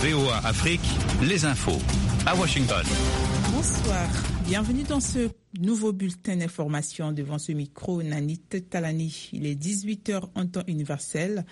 VOA Afrique, les infos à Washington. Bonsoir, bienvenue dans ce nouveau bulletin d'information. Devant ce micro, Nanit Talani. Il est 18h en temps universel,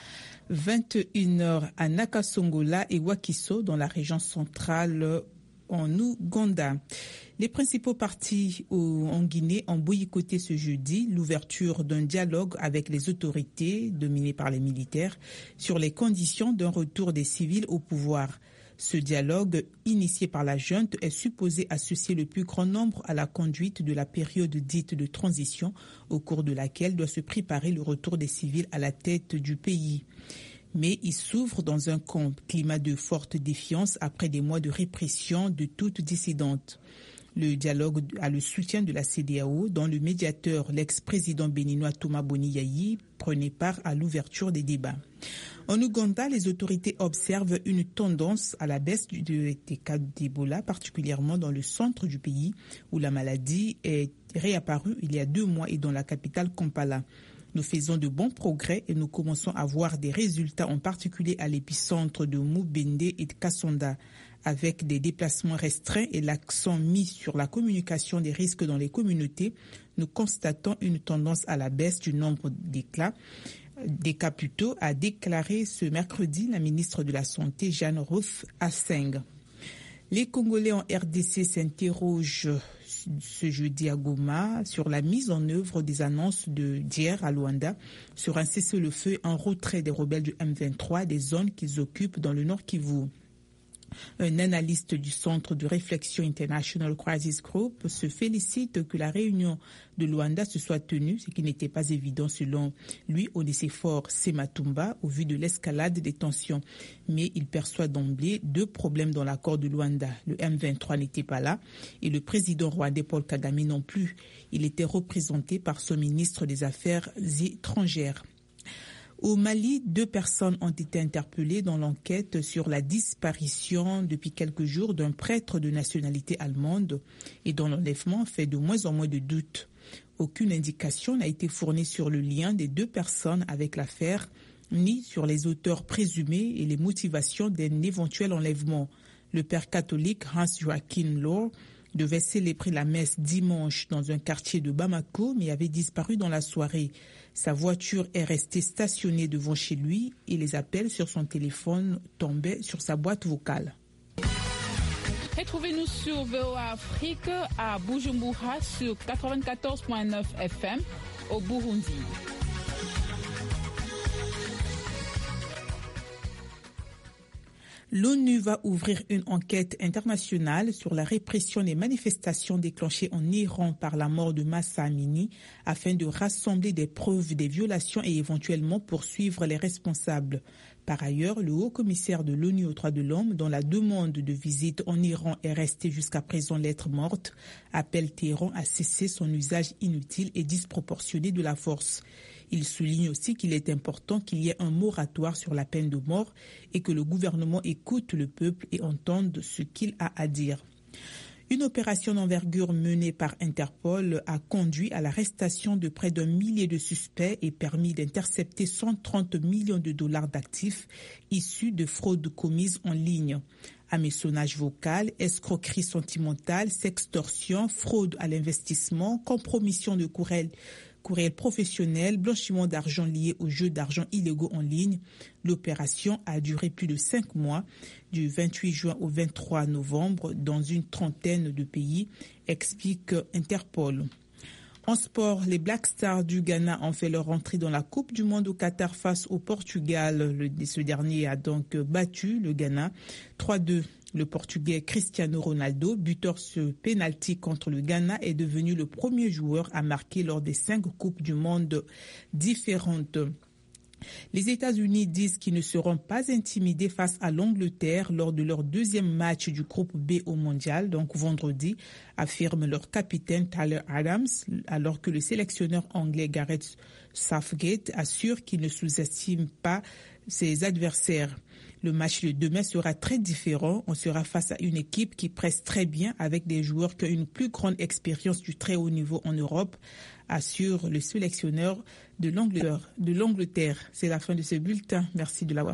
21h à Nakasongola et Wakiso dans la région centrale en Ouganda. Les principaux partis en Guinée ont boycotté ce jeudi l'ouverture d'un dialogue avec les autorités dominées par les militaires sur les conditions d'un retour des civils au pouvoir. Ce dialogue, initié par la junte, est supposé associer le plus grand nombre à la conduite de la période dite de transition, au cours de laquelle doit se préparer le retour des civils à la tête du pays. Mais il s'ouvre dans un climat de forte défiance après des mois de répression de toute dissidente. Le dialogue a le soutien de la CEDEAO, dont le médiateur, l'ex-président béninois Thomas Boni Yayi, prenait part à l'ouverture des débats. En Ouganda, les autorités observent une tendance à la baisse des cas d'Ebola, particulièrement dans le centre du pays, où la maladie est réapparue il y a 2 mois et dans la capitale Kampala. Nous faisons de bons progrès et nous commençons à voir des résultats, en particulier à l'épicentre de Mubende et de Kasonda. Avec des déplacements restreints et l'accent mis sur la communication des risques dans les communautés, nous constatons une tendance à la baisse du nombre des cas plutôt, a déclaré ce mercredi la ministre de la Santé, Jeanne Ruth Asseng. Les Congolais en RDC s'interrogent ce jeudi à Goma sur la mise en œuvre des annonces d'hier à Luanda sur un cessez-le-feu et un retrait des rebelles du M23 des zones qu'ils occupent dans le Nord Kivu. Un analyste du Centre de réflexion International Crisis Group se félicite que la réunion de Luanda se soit tenue, ce qui n'était pas évident selon lui, Onesphore Sematumba, au vu de l'escalade des tensions. Mais il perçoit d'emblée 2 problèmes dans l'accord de Luanda. Le M23 n'était pas là et le président rwandais Paul Kagame non plus. Il était représenté par son ministre des Affaires étrangères. Au Mali, 2 personnes ont été interpellées dans l'enquête sur la disparition depuis quelques jours d'un prêtre de nationalité allemande et dont l'enlèvement fait de moins en moins de doutes. Aucune indication n'a été fournie sur le lien des 2 personnes avec l'affaire, ni sur les auteurs présumés et les motivations d'un éventuel enlèvement. Le père catholique Hans-Joachim Lohr devait célébrer la messe dimanche dans un quartier de Bamako, mais avait disparu dans la soirée. Sa voiture est restée stationnée devant chez lui et les appels sur son téléphone tombaient sur sa boîte vocale. Retrouvez-nous sur VOA Afrique à Bujumbura sur 94.9 FM au Burundi. L'ONU va ouvrir une enquête internationale sur la répression des manifestations déclenchées en Iran par la mort de Mahsa Amini afin de rassembler des preuves des violations et éventuellement poursuivre les responsables. Par ailleurs, le haut-commissaire de l'ONU aux droits de l'homme, dont la demande de visite en Iran est restée jusqu'à présent lettre morte, appelle Téhéran à cesser son usage inutile et disproportionné de la force. Il souligne aussi qu'il est important qu'il y ait un moratoire sur la peine de mort et que le gouvernement écoute le peuple et entende ce qu'il a à dire. Une opération d'envergure menée par Interpol a conduit à l'arrestation de près d'1 millier de suspects et permis d'intercepter 130 millions de dollars d'actifs issus de fraudes commises en ligne. Hameçonnage vocal, escroquerie sentimentale, sextorsion, fraude à l'investissement, compromission de courriel professionnel, blanchiment d'argent lié aux jeux d'argent illégaux en ligne. L'opération a duré plus de 5 mois, du 28 juin au 23 novembre, dans une trentaine de pays, explique Interpol. En sport, les Black Stars du Ghana ont fait leur entrée dans la Coupe du Monde au Qatar face au Portugal. Ce dernier a donc battu le Ghana 3-2. Le Portugais Cristiano Ronaldo, buteur sur pénalty contre le Ghana, est devenu le premier joueur à marquer lors des 5 Coupes du Monde différentes. Les États-Unis disent qu'ils ne seront pas intimidés face à l'Angleterre lors de leur 2e match du groupe B au mondial, donc vendredi, affirme leur capitaine Tyler Adams, alors que le sélectionneur anglais Gareth Southgate assure qu'il ne sous-estime pas ses adversaires. Le match de demain sera très différent. On sera face à une équipe qui presse très bien avec des joueurs qui ont une plus grande expérience du très haut niveau en Europe, assure le sélectionneur de l'Angleterre. C'est la fin de ce bulletin. Merci de l'avoir